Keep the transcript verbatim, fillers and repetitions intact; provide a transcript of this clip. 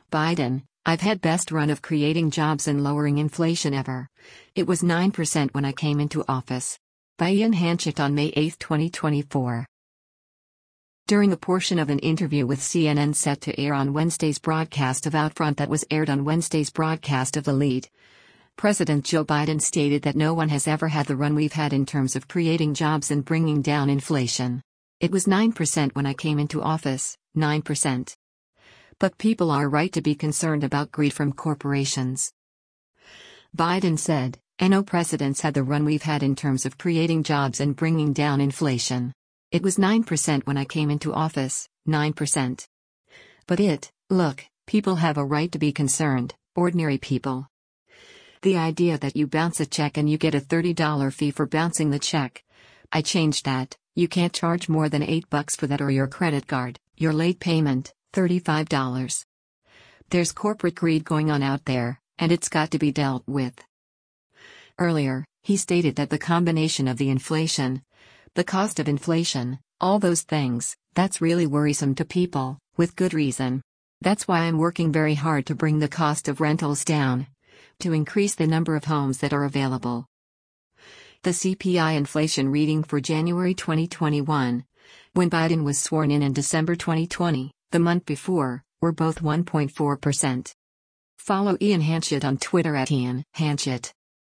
Biden, I've had best run of creating jobs and lowering inflation ever. It was nine percent when I came into office. By Ian Hanchett on May eighth, twenty twenty-four. During a portion of an interview with C N N set to air on Wednesday's broadcast of Outfront that was aired on Wednesday's broadcast of The Lead, President Joe Biden stated that no one has ever had the run we've had in terms of creating jobs and bringing down inflation. It was nine percent when I came into office, nine percent. But people are right to be concerned about greed from corporations. Biden said, "No president's had the run we've had in terms of creating jobs and bringing down inflation. It was nine percent when I came into office, nine percent. But it, look, people have a right to be concerned, ordinary people. The idea that you bounce a check and you get a thirty dollar fee for bouncing the check. I changed that. You can't charge more than eight bucks for that or your credit card, your late payment, thirty-five dollars. There's corporate greed going on out there, and it's got to be dealt with." Earlier, he stated that the combination of the inflation, the cost of inflation, all those things, that's really worrisome to people, with good reason. "That's why I'm working very hard to bring the cost of rentals down, to increase the number of homes that are available." The C P I inflation reading for January twenty twenty-one, when Biden was sworn in in December twenty twenty, the month before, were both one point four percent. Follow Ian Hanchett on Twitter at Ian Hanchett.